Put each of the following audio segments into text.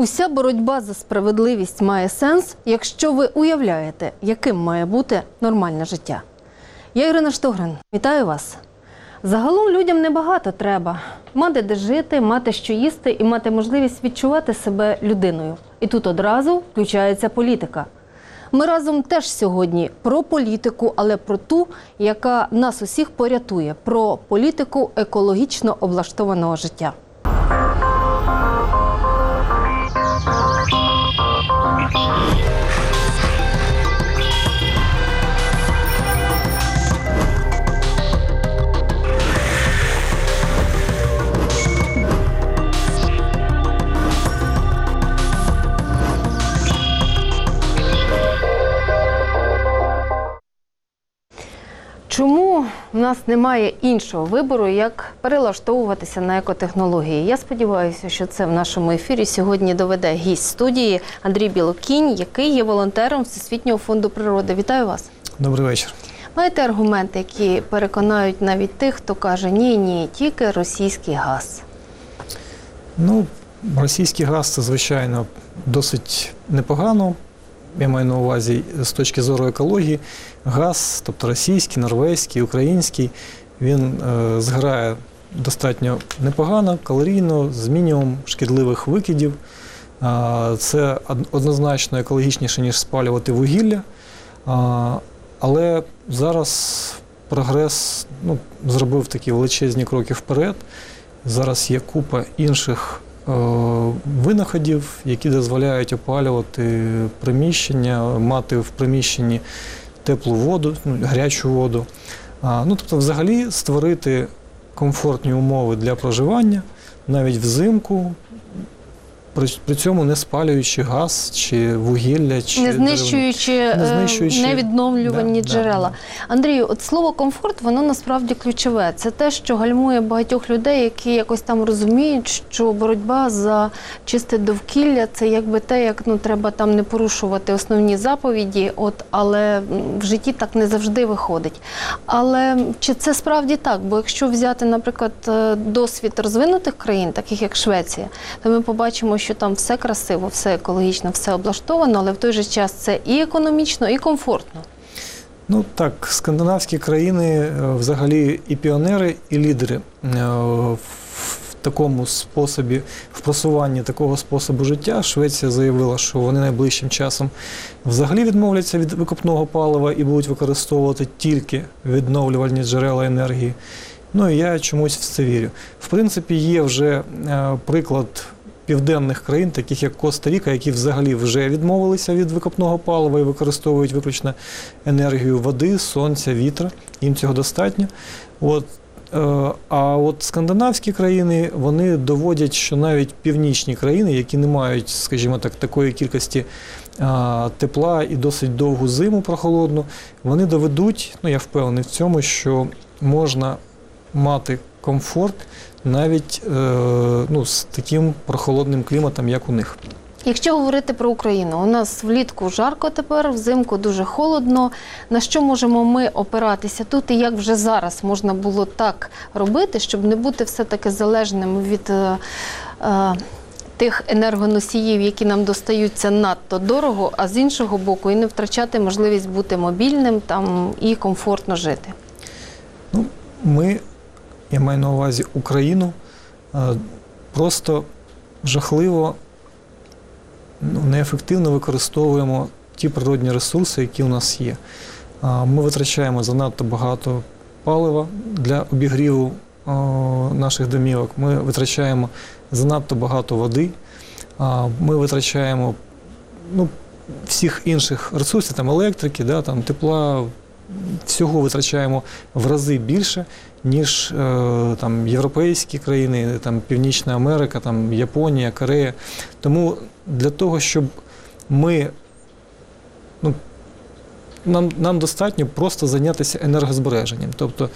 Уся боротьба за справедливість має сенс, якщо ви уявляєте, яким має бути нормальне життя. Я Ірина Штогрин. Вітаю вас. Загалом людям небагато треба. Мати де жити, мати що їсти і мати можливість відчувати себе людиною. І тут одразу включається політика. Ми разом теж сьогодні про політику, але про ту, яка нас усіх порятує. Про політику екологічно облаштованого життя. Чому в нас немає іншого вибору, як перелаштовуватися на екотехнології? Я сподіваюся, що це в нашому ефірі сьогодні доведе гість студії Андрій Білокінь, який є волонтером Всесвітнього фонду природи. Вітаю вас. Добрий вечір. Маєте аргументи, які переконають навіть тих, хто каже «ні, тільки російський газ»? Ну, російський газ – це, звичайно, досить непогано. Я маю на увазі з точки зору екології. Газ, тобто російський, норвезький, український, він згорає достатньо непогано, калорійно, з мінімумом шкідливих викидів. Це однозначно екологічніше, ніж спалювати вугілля. Але зараз прогрес зробив такі величезні кроки вперед. Зараз є купа інших винаходів, які дозволяють опалювати приміщення, мати в приміщенні теплу воду, гарячу воду. Тобто взагалі створити комфортні умови для проживання, навіть взимку, при цьому не спалюючи газ чи вугілля, чи не знищуючи невідновлювані джерела. Андрію, от слово «комфорт», воно насправді ключове. Це те, що гальмує багатьох людей, які якось там розуміють, що боротьба за чисте довкілля – це якби те, як треба там не порушувати основні заповіді, але в житті так не завжди виходить. Але чи це справді так? Бо якщо взяти, наприклад, досвід розвинутих країн, таких як Швеція, то ми побачимо, що там все красиво, все екологічно, все облаштовано, але в той же час це і економічно, і комфортно. Ну так, скандинавські країни взагалі і піонери, і лідери в такому способі, в просуванні такого способу життя. Швеція заявила, що вони найближчим часом взагалі відмовляться від викопного палива і будуть використовувати тільки відновлювальні джерела енергії. Ну і я чомусь в це вірю. В принципі, є вже приклад південних країн, таких як Коста-Ріка, які взагалі вже відмовилися від викопного палива і використовують виключно енергію води, сонця, вітра. Їм цього достатньо. А от скандинавські країни, вони доводять, що навіть північні країни, які не мають, скажімо так, такої кількості тепла і досить довгу зиму прохолодну, вони доведуть, я впевнений в цьому, що можна мати комфорт навіть з таким прохолодним кліматом, як у них. Якщо говорити про Україну, у нас влітку жарко тепер, взимку дуже холодно. На що можемо ми опиратися тут і як вже зараз можна було так робити, щоб не бути все-таки залежним від тих енергоносіїв, які нам достаються надто дорого, а з іншого боку і не втрачати можливість бути мобільним і комфортно жити? Я маю на увазі Україну, просто жахливо, неефективно використовуємо ті природні ресурси, які у нас є. Ми витрачаємо занадто багато палива для обігріву наших домівок, ми витрачаємо занадто багато води, ми витрачаємо всіх інших ресурсів, електрики, тепла, всього витрачаємо в рази більше, ніж європейські країни, Північна Америка, Японія, Корея. Тому для того, щоб нам достатньо просто зайнятися енергозбереженням. Тобто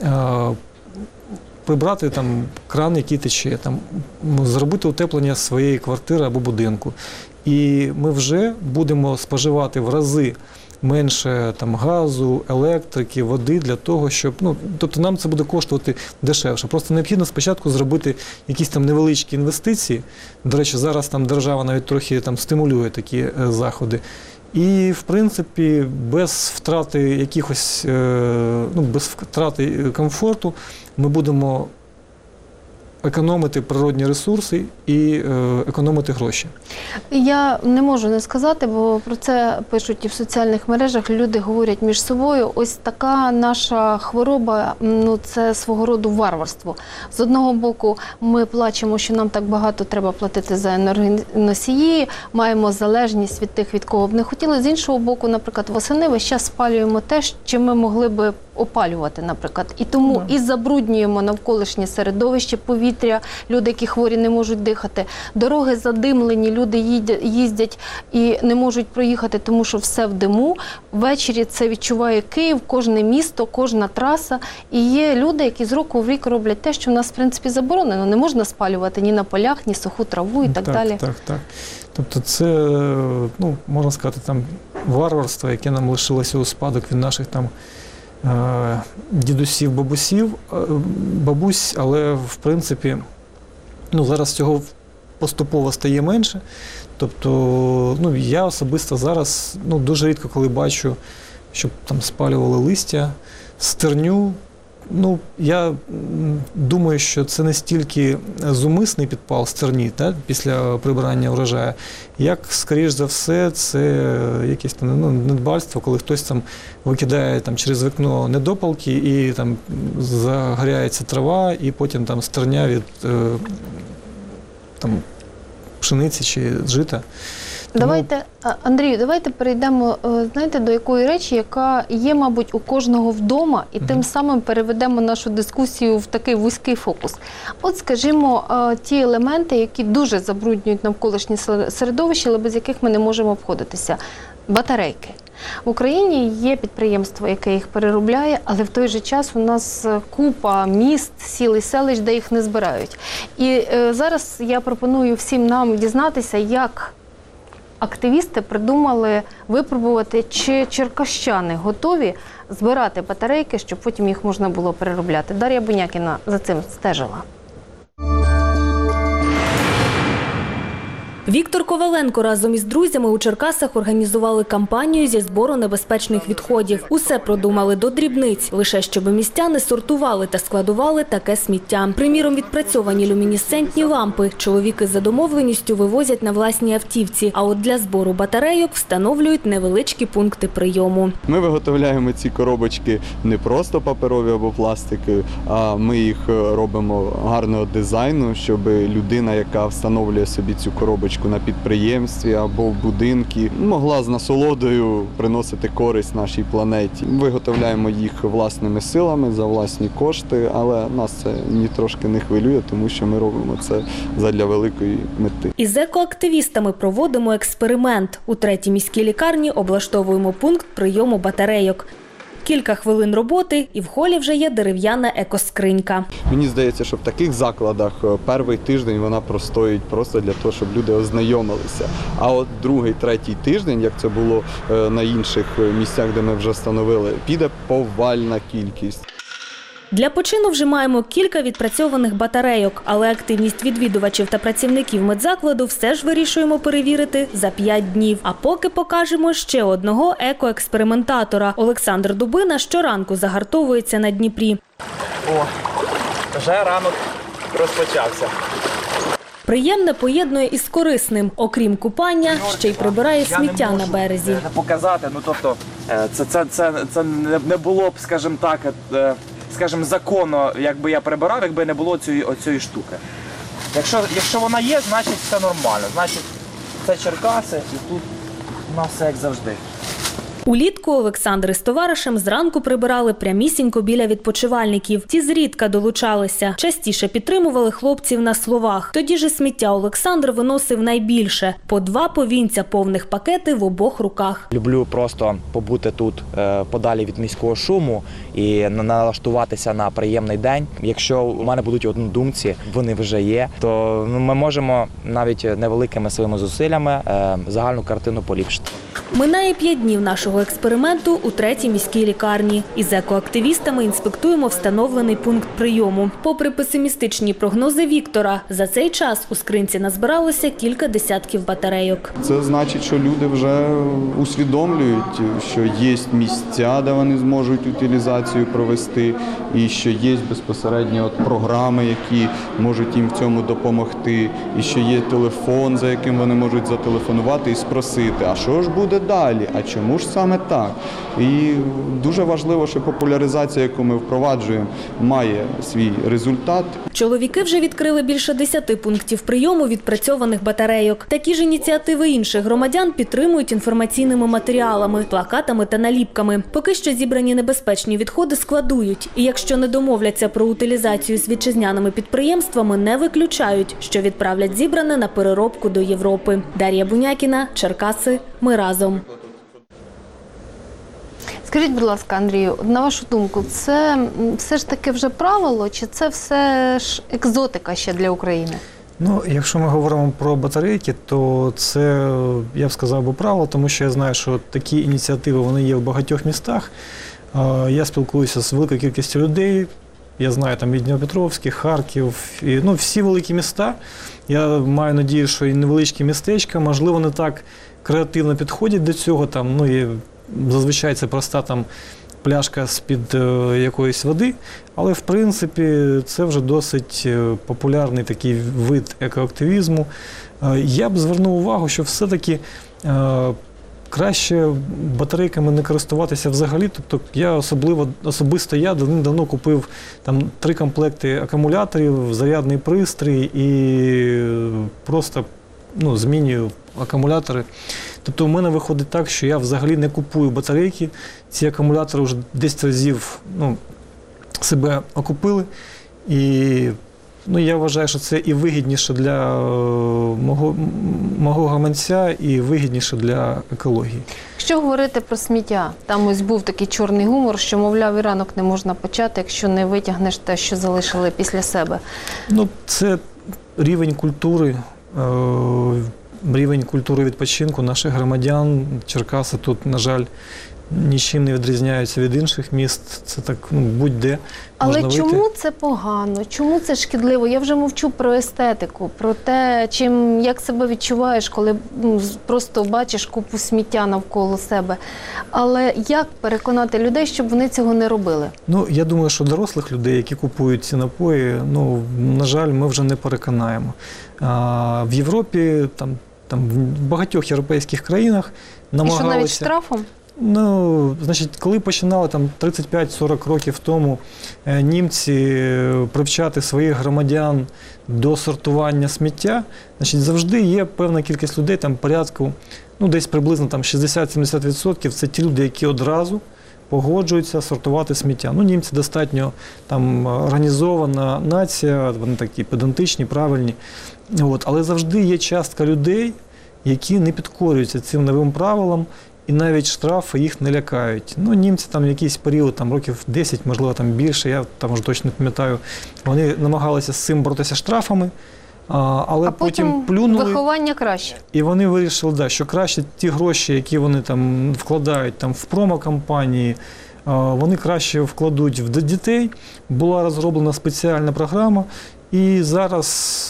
прибрати кран, який тече, зробити утеплення своєї квартири або будинку. І ми вже будемо споживати в рази менше там газу, електрики, води для того, щоб, тобто нам це буде коштувати дешевше. Просто необхідно спочатку зробити якісь там невеличкі інвестиції. До речі, зараз там держава навіть трохи там стимулює такі заходи. І, в принципі, без втрати якихось, без втрати комфорту ми будемо економити природні ресурси і економити гроші. Я не можу не сказати, бо про це пишуть і в соціальних мережах, люди говорять між собою. Ось така наша хвороба, це свого роду варварство. З одного боку, ми плачемо, що нам так багато треба платити за енергоносії, маємо залежність від тих, від кого б не хотіли. З іншого боку, наприклад, восени весь час спалюємо те, чим ми могли би опалювати, наприклад. І тому і забруднюємо навколишнє середовище, повітря, люди, які хворі, не можуть дихати. Дороги задимлені, люди їздять і не можуть проїхати, тому що все в диму. Ввечері це відчуває Київ, кожне місто, кожна траса. І є люди, які з року в рік роблять те, що в нас, в принципі, заборонено. Не можна спалювати ні на полях, ні суху траву і так далі. Так. Тобто це, можна сказати, там варварство, яке нам лишилося у спадок від наших там дідусів, бабусь, але в принципі зараз цього поступово стає менше. Тобто я особисто зараз дуже рідко коли бачу, щоб там спалювали листя, стерню. Я думаю, що це не стільки зумисний підпал стерні після прибирання врожаю, як, скоріш за все, це якесь недбальство, коли хтось там викидає через вікно недопалки і там загоряється трава, і потім там стерня від пшениці чи жита. Андрію, давайте перейдемо, до якої речі, яка є, мабуть, у кожного вдома, і тим самим переведемо нашу дискусію в такий вузький фокус. От, скажімо, ті елементи, які дуже забруднюють навколишнє середовище, але без яких ми не можемо обходитися. Батарейки. В Україні є підприємство, яке їх переробляє, але в той же час у нас купа міст, сіл і селищ, де їх не збирають. І зараз я пропоную всім нам дізнатися, як активісти придумали випробувати, чи черкащани готові збирати батарейки, щоб потім їх можна було переробляти. Дар'я Бунякіна за цим стежила. Віктор Коваленко разом із друзями у Черкасах організували кампанію зі збору небезпечних відходів. Усе продумали до дрібниць, лише щоб містяни сортували та складували таке сміття. Приміром, відпрацьовані люмінесцентні лампи чоловіки за домовленістю вивозять на власній автівці, а от для збору батарейок встановлюють невеличкі пункти прийому. Ми виготовляємо ці коробочки не просто паперові або пластикові, а ми їх робимо гарного дизайну, щоб людина, яка встановлює собі цю коробочку на підприємстві або в будинку, могла з насолодою приносити користь нашій планеті. Виготовляємо їх власними силами, за власні кошти, але нас це ні трошки не хвилює, тому що ми робимо це задля великої мети. Із екоактивістами проводимо експеримент. У 3-й міській лікарні облаштовуємо пункт прийому батарейок. Кілька хвилин роботи, і в холі вже є дерев'яна екоскринька. Мені здається, що в таких закладах перший тиждень вона простоїть просто для того, щоб люди ознайомилися. А от другий, третій тиждень, як це було на інших місцях, де ми вже встановили, піде повальна кількість. Для почину вже маємо кілька відпрацьованих батарейок, але активність відвідувачів та працівників медзакладу все ж вирішуємо перевірити за 5 днів. А поки покажемо ще одного екоекспериментатора. Олександр Дубина щоранку загартовується на Дніпрі. Вже ранок розпочався. Приємне поєднує із корисним. Окрім купання, ще й прибирає сміття на березі. Не показати, це не було б, скажімо так, законно, якби я прибирав, якби не було цієї штуки. Якщо вона є, значить все нормально. Значить, це Черкаси, і тут у нас все як завжди. Улітку Олександр із товаришем зранку прибирали прямісінько біля відпочивальників. Ті зрідка долучалися. Частіше підтримували хлопців на словах. Тоді ж сміття Олександр виносив найбільше. По 2 повінця повних пакети в обох руках. Люблю просто побути тут подалі від міського шуму і налаштуватися на приємний день. Якщо у мене будуть однодумці, вони вже є, то ми можемо навіть невеликими своїми зусиллями загальну картину поліпшити. Минає 5 днів нашого цього експерименту у 3-й міській лікарні. Із екоактивістами інспектуємо встановлений пункт прийому. Попри песимістичні прогнози Віктора, за цей час у скринці назбиралося кілька десятків батарейок. Це значить, що люди вже усвідомлюють, що є місця, де вони зможуть утилізацію провести, і що є безпосередньо програми, які можуть їм в цьому допомогти, і що є телефон, за яким вони можуть зателефонувати і спросити, а що ж буде далі, а чому ж саме так? І дуже важливо, що популяризація, яку ми впроваджуємо, має свій результат. Чоловіки вже відкрили більше 10 пунктів прийому відпрацьованих батарейок. Такі ж ініціативи інших громадян підтримують інформаційними матеріалами, плакатами та наліпками. Поки що зібрані небезпечні відходи складують. І якщо не домовляться про утилізацію з вітчизняними підприємствами, не виключають, що відправлять зібране на переробку до Європи. Дар'я Бунякіна, Черкаси. Ми разом. Скажіть, будь ласка, Андрію, на вашу думку, це все ж таки вже правило, чи це все ж екзотика ще для України? Ну, якщо ми говоримо про батарейки, то це, я б сказав би, правило, тому що я знаю, що такі ініціативи, вони є в багатьох містах. Я спілкуюся з великою кількістю людей, я знаю там і Дніпропетровський, Харків, і, всі великі міста. Я маю надію, що і невеличкі містечка, можливо, не так креативно підходять до цього, і зазвичай це проста пляшка з-під якоїсь води, але в принципі це вже досить популярний такий вид екоактивізму. Я б звернув увагу, що все-таки краще батарейками не користуватися взагалі. Тобто особисто я давно купив 3 комплекти акумуляторів, зарядний пристрій і просто змінюю акумулятори. Тобто у мене виходить так, що я взагалі не купую батарейки. Ці акумулятори вже 10 разів себе окупили. І я вважаю, що це і вигідніше для мого гаманця, і вигідніше для екології. Якщо говорити про сміття, там ось був такий чорний гумор, що, мовляв, і ранок не можна почати, якщо не витягнеш те, що залишили після себе. Це рівень культури відпочинку наших громадян. Черкаси тут, на жаль, нічим не відрізняються від інших міст. Це так, будь-де можна вийти. Але чому це погано? Чому це шкідливо? Я вже мовчу про естетику, про те, як себе відчуваєш, коли просто бачиш купу сміття навколо себе. Але як переконати людей, щоб вони цього не робили? Я думаю, що дорослих людей, які купують ці напої, на жаль, ми вже не переконаємо. В Європі, в багатьох європейських країнах намагалися... І що, навіть штрафом? Коли починали 35-40 років тому німці привчати своїх громадян до сортування сміття, завжди є певна кількість людей, порядку, десь приблизно 60-70% це ті люди, які одразу погоджуються сортувати сміття. Німці достатньо організована нація, вони такі педантичні, правильні. Але завжди є частка людей, які не підкорюються цим новим правилам, і навіть штрафи їх не лякають. Німці якийсь період, років 10, можливо, більше, я вже точно не пам'ятаю, вони намагалися з цим боротися штрафами, але потім плюнули. Виховання краще. І вони вирішили, що краще ті гроші, які вони вкладають в промо-кампанії, вони краще вкладуть в дітей. Була розроблена спеціальна програма, і зараз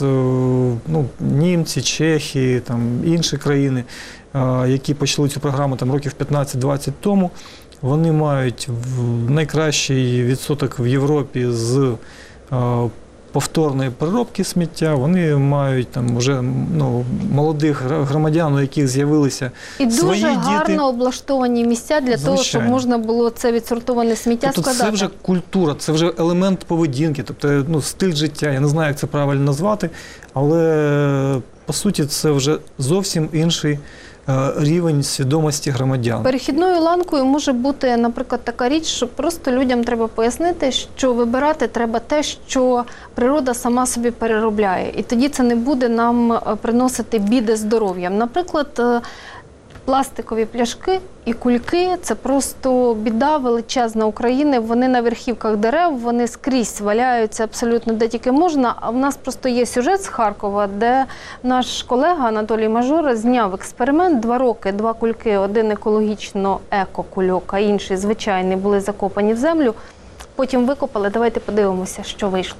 німці, чехи, інші країни, які почали цю програму років 15-20 тому, вони мають найкращий відсоток в Європі з повторної переробки сміття, вони мають вже молодих громадян, у яких з'явилися свої діти. І дуже гарно облаштовані місця для того, щоб можна було це відсортоване сміття складати. Це вже культура, це вже елемент поведінки, тобто стиль життя. Я не знаю, як це правильно назвати, але по суті це вже зовсім інший рівень свідомості громадян. Перехідною ланкою може бути, наприклад, така річ, що просто людям треба пояснити, що вибирати треба те, що природа сама собі переробляє. І тоді це не буде нам приносити біди здоров'ям. Наприклад, пластикові пляшки і кульки – це просто біда величезна України. Вони на верхівках дерев, вони скрізь валяються абсолютно де тільки можна. А в нас просто є сюжет з Харкова, де наш колега Анатолій Мажора зняв експеримент. 2 роки, 2 кульки, один екологічно еко-кульок, а інший звичайний, були закопані в землю. Потім викопали. Давайте подивимося, що вийшло.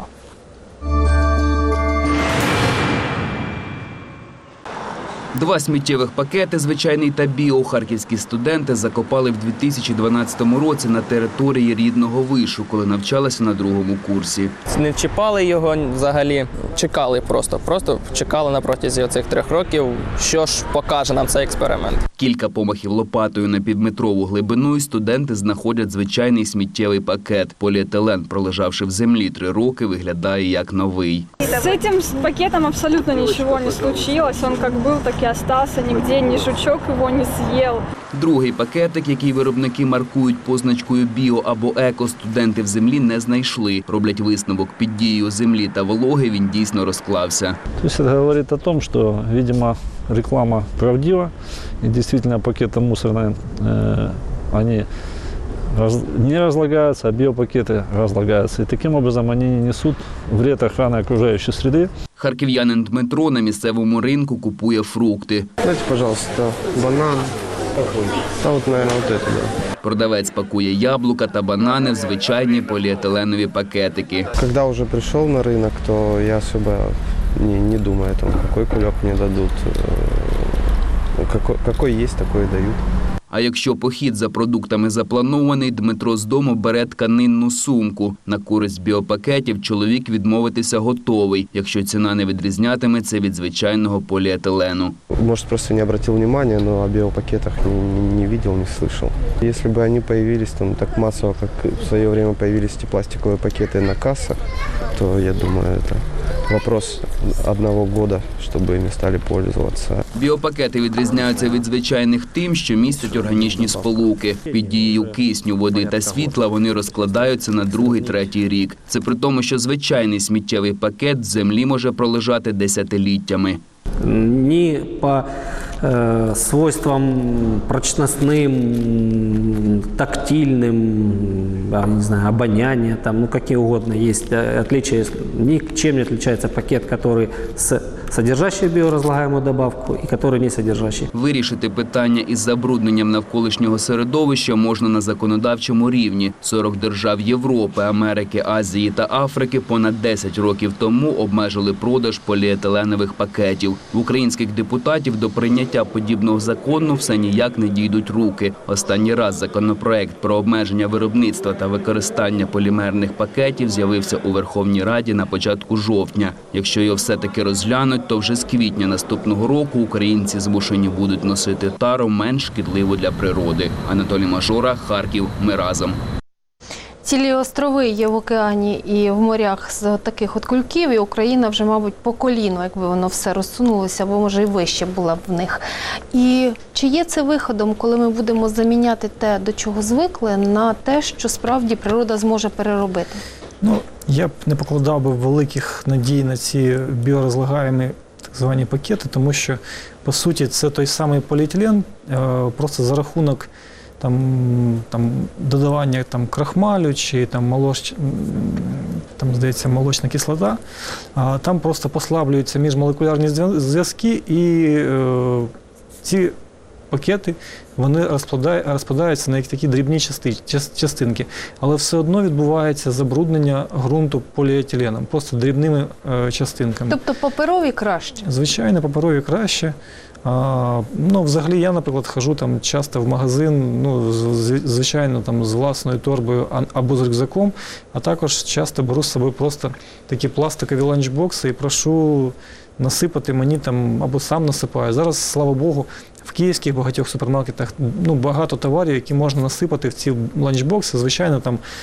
Два сміттєвих пакети, звичайний та біо, харківські студенти закопали в 2012 році на території рідного вишу, коли навчалися на 2-му курсі. Не чіпали його взагалі, чекали просто чекали на протязі оцих 3 років, що ж покаже нам цей експеримент. Кілька помахів лопатою на півметрову глибину і студенти знаходять звичайний сміттєвий пакет. Поліетилен, пролежавши в землі 3 роки, виглядає як новий. С этим пакетом абсолютно ничего не случилось. Он как был, так и остался. Нигде ни жучок его не съел. Другий пакетик, який виробники маркують позначкою «біо» або «еко», студенти в землі не знайшли. Роблять висновок: під дією землі та вологи він дійсно розклався. Тобто це говорить о том, що, видимо, реклама правдива, и действительно пакеты мусорные, они не разлагаются, а биопакеты разлагаются. И таким образом они не несут вред охране окружающей среды. Харків'янин Дмитро на місцевому ринку купує фрукти. Дайте, пожалуйста, банан. Та от, наверное, вот это, да. Продавець пакує яблука та банани в звичайні поліетиленові пакетики. Когда уже пришел на рынок, то я особо не думаю о том, какой кулек мне дадут. Какой есть, такой и дают. А якщо похід за продуктами запланований, Дмитро з дому бере тканинну сумку. На користь біопакетів чоловік відмовитися готовий, якщо ціна не відрізнятиметься від звичайного поліетилену. Может, просто не обратил внимания, но о биопакетах не видел, не слышал. Если бы они появились там так массово, как в свое время появились эти пластиковые пакеты на кассах, то, я думаю, это вопрос 1 года, чтобы ими стали пользоваться. Біопакети відрізняються від звичайних тим, що містять органічні сполуки. Під дією кисню, води та світла вони розкладаються на 2-3 рік. Це при тому, що звичайний сміттєвий пакет в землі може пролежати десятиліттями. Ни по свойствам прочностным, тактильным, не знаю, обоняния, там, ну какие угодно есть отличия. Ничем не отличается пакет, который содержащий биоразлагаемую добавку и который не содержащий. Вирішити питання із забрудненням навколишнього середовища можна на законодавчому рівні. 40 держав Європи, Америки, Азії та Африки понад 10 років тому обмежили продаж поліетиленових пакетів. В українських депутатів до прийняття подібного закону все ніяк не дійдуть руки. Останній раз законопроект про обмеження виробництва та використання полімерних пакетів з'явився у Верховній Раді на початку жовтня. Якщо його все-таки розглянуть, то вже з квітня наступного року українці змушені будуть носити тару менш шкідливу для природи. Анатолій Мажора, Харків. Ми разом. Цілі острови є в океані і в морях з таких от кульків, і Україна вже, мабуть, по коліну, якби воно все розсунулося, або, може, і вище була б в них. І чи є це виходом, коли ми будемо заміняти те, до чого звикли, на те, що справді природа зможе переробити? Ну, я б не покладав би великих надій на ці біорозлагаємі так звані пакети, тому що, по суті, це той самий поліетилен, просто за рахунок додавання крахмалю чи здається, молочна кислота, там просто послаблюються міжмолекулярні зв'язки, і ці пакети вони розпадаються на такі дрібні частинки. Але все одно відбувається забруднення ґрунту поліетиленом, просто дрібними частинками. Тобто паперові краще? Звичайно, паперові краще. Взагалі я, наприклад, ходжу часто в магазин, звичайно, з власною торбою або з рюкзаком, а також часто беру з собою просто такі пластикові ланчбокси і прошу насипати мені або сам насипаю. Зараз, слава Богу, в київських багатьох супермаркетах багато товарів, які можна насипати в ці ланчбокси. Звичайно,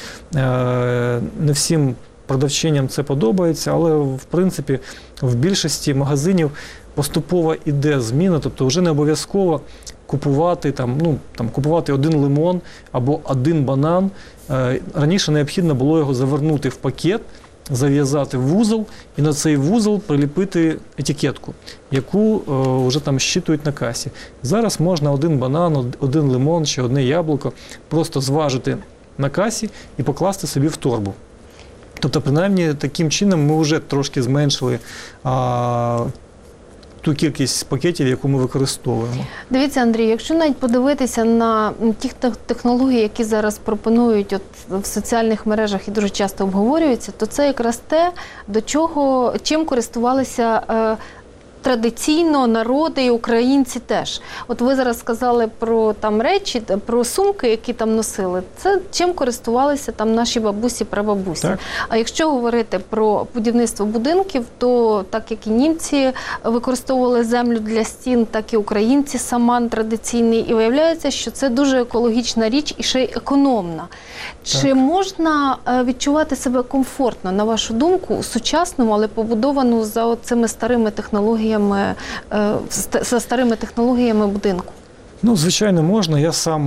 не всім продавчиням це подобається, але, в принципі, в більшості магазинів поступово йде зміна, тобто вже не обов'язково купувати 1 лимон або 1 банан. Раніше необхідно було його завернути в пакет зав'язати в вузол і на цей вузол приліпити етикетку, яку вже там щитують на касі. Зараз можна один банан, один лимон чи одне яблуко просто зважити на касі і покласти собі в торбу. Тобто, принаймні, таким чином ми вже трошки зменшили ту кількість пакетів, яку ми використовуємо. Дивіться, Андрій, якщо навіть подивитися на ті технології, які зараз пропонують в соціальних мережах і дуже часто обговорюються, то це якраз те, чим користувалися традиційно народи і українці теж. От ви зараз сказали про там речі, про сумки, які там носили. Це чим користувалися там наші бабусі, прабабусі. Так. А якщо говорити про будівництво будинків, то так як і німці використовували землю для стін, так і українці саман традиційний. І виявляється, що це дуже екологічна річ і ще й економна. Так. Чи можна відчувати себе комфортно, на вашу думку, сучасному, але побудовану за цими старими технологіями, за старими технологіями будинку? Ну, звичайно, можна. Я сам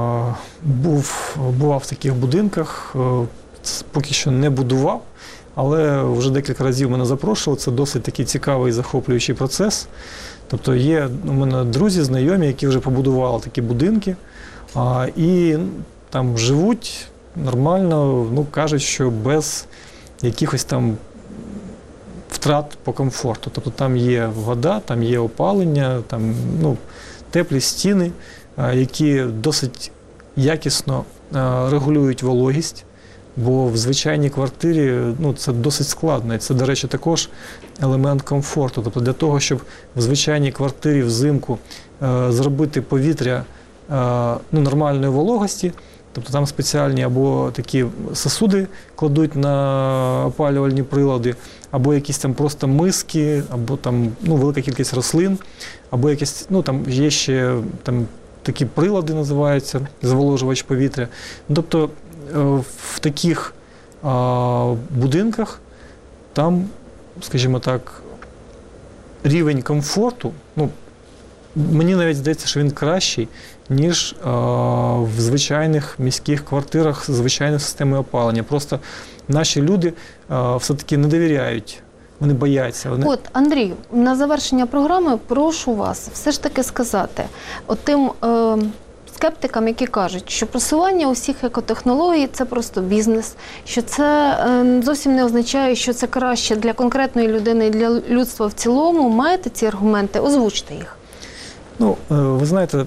бував в таких будинках, поки що не будував, але вже декілька разів мене запрошували. Це досить такий цікавий і захоплюючий процес. Тобто є у мене друзі, знайомі, які вже побудували такі будинки і там живуть нормально, кажуть, що без якихось там втрат по комфорту. Тобто там є вода, там є опалення, там теплі стіни, які досить якісно регулюють вологість, бо в звичайній квартирі це досить складно. І це, до речі, також елемент комфорту. Тобто для того, щоб в звичайній квартирі взимку зробити повітря нормальної вологості, тобто там спеціальні або такі сосуди кладуть на опалювальні прилади, або якісь там просто миски, або там велика кількість рослин, або якісь, там є ще там такі прилади називаються, зволожувач повітря. Тобто в таких будинках там, скажімо так, рівень комфорту, мені навіть здається, що він кращий, ніж в звичайних міських квартирах з звичайною системою опалення. Просто наші люди все-таки не довіряють, вони бояться. От, Андрію, на завершення програми прошу вас все ж таки сказати тим скептикам, які кажуть, що просування усіх екотехнологій – це просто бізнес, що це зовсім не означає, що це краще для конкретної людини і для людства в цілому. Маєте ці аргументи? Озвучте їх. Ви знаєте,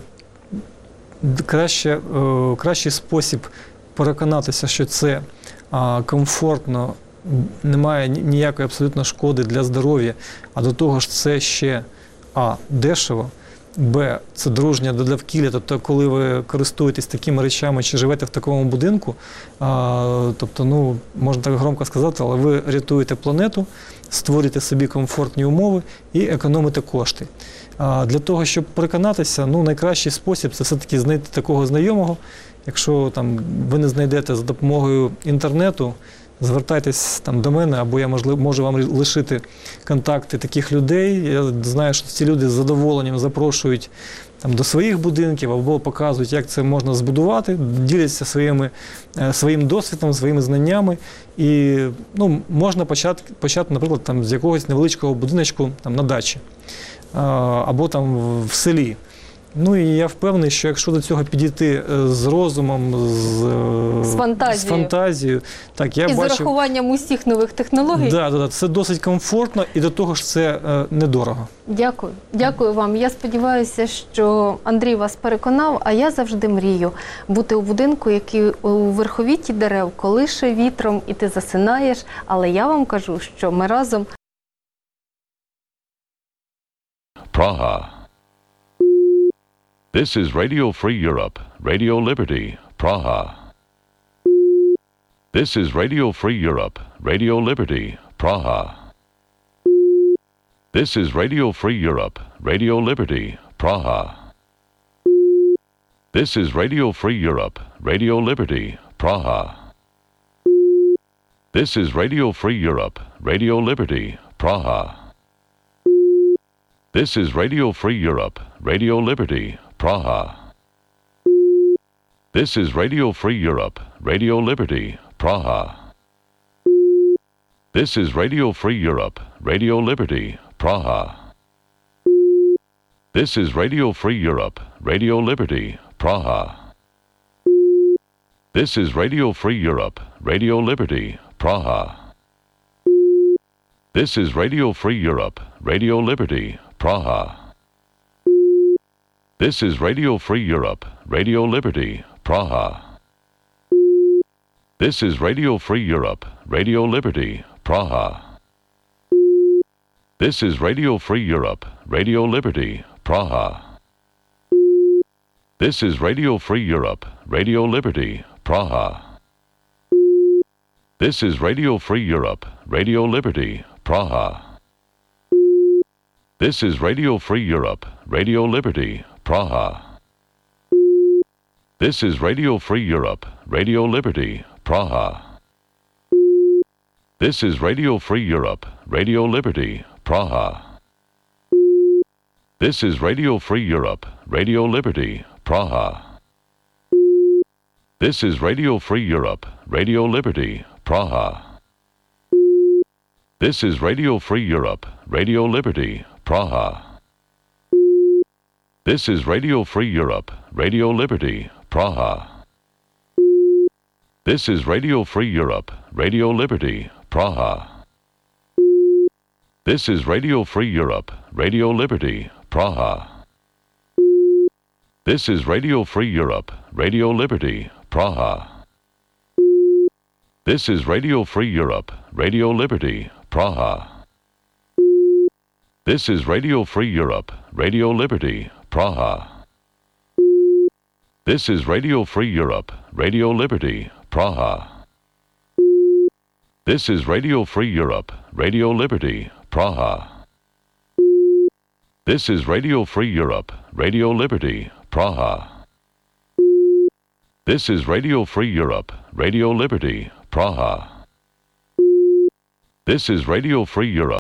кращий спосіб переконатися, що це комфортно, немає ніякої абсолютно шкоди для здоров'я, а до того ж це ще дешево, це дружня до довкілля, тобто коли ви користуєтесь такими речами чи живете в такому будинку, тобто, можна так громко сказати, але ви рятуєте планету, створюєте собі комфортні умови і економите кошти. Для того, щоб переконатися, найкращий спосіб – це все-таки знайти такого знайомого. Якщо ви не знайдете за допомогою інтернету, звертайтесь до мене, або я можу вам лишити контакти таких людей. Я знаю, що ці люди з задоволенням запрошують до своїх будинків або показують, як це можна збудувати, діляться своїм досвідом, своїми знаннями. І можна почати, наприклад, з якогось невеличкого будиночку на дачі або в селі. І я впевнений, що якщо до цього підійти з розумом, з фантазією, з урахуванням усіх нових технологій. Це досить комфортно і до того ж це недорого. Дякую. Дякую вам. Я сподіваюся, що Андрій вас переконав, а я завжди мрію бути у будинку, який у верховіті дерев колише вітром і ти засинаєш, але я вам кажу, що ми разом. Praha. This is Radio Free Europe, Radio Liberty, Praha. This is Radio Free Europe, Radio Liberty, Praha. This is Radio Free Europe, Radio Liberty, Praha. This is Radio Free Europe, Radio Liberty, Praha. This is Radio Free Europe, Radio Liberty, Praha. This is Radio Free Europe, Radio Liberty, Praha. This is Radio Free Europe, Radio Liberty, Praha. This is Radio Free Europe, Radio Liberty, Praha. This is Radio Free Europe, Radio Liberty, Praha. This is Radio Free Europe, Radio Liberty, Praha. This is Radio Free Europe, Radio Liberty, Praha. This is Radio Free Europe, Radio Liberty, Praha. This is Radio Free Europe, Radio Liberty, Praha. This is Radio Free Europe, Radio Liberty, Praha. This is Radio Free Europe, Radio Liberty, Praha. This is Radio Free Europe, Radio Liberty, Praha. This is Radio Free Europe, Radio Liberty, Praha. This is Radio Free Europe, Radio Liberty, Praha. This is Radio Free Europe, Radio Liberty, Praha. This is Radio Free Europe, Radio Liberty, Praha. This is Radio Free Europe, Radio Liberty, Praha. This is Radio Free Europe, Radio Liberty, Praha. This is Radio Free Europe, Radio Liberty, Praha. This is Radio Free Europe, Radio Liberty, Praha. This is Radio Free Europe, Radio Liberty, Praha. This is Radio Free Europe, Radio Liberty, Praha. This is Radio Free Europe, Radio Liberty, Praha. This is Radio Free Europe, Radio Liberty, Praha. This is Radio Free Europe, Radio Liberty, Praha. This is Radio Free Europe, Radio Liberty, Praha. This is Radio Free Europe, Radio Liberty, Praha. This is Radio Free Europe, Radio Liberty, Praha. This is Radio Free Europe.